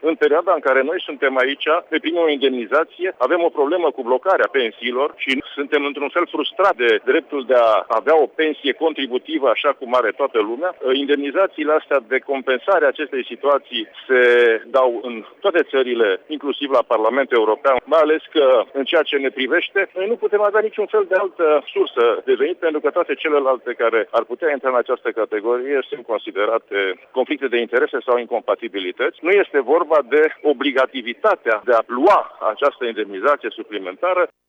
în perioada în care noi suntem aici, ne primim o indemnizație, avem o problemă cu blocarea pensiilor și suntem într-un fel frustrați de dreptul de a avea o pensie contributivă așa cum are toată lumea. Indemnizațiile astea de compensare a acestei situații se dau în toate țările, inclusiv la Parlamentul European, mai ales că în ceea ce ne privește, noi nu putem avea niciun fel de altă sursă de venit, pentru că toate celelalte care ar putea intra în această categorie sunt considerate conflicte de interese sau incompatibilități. Nu este vorba de obligativitatea de a lua această indemnizație suplimentară.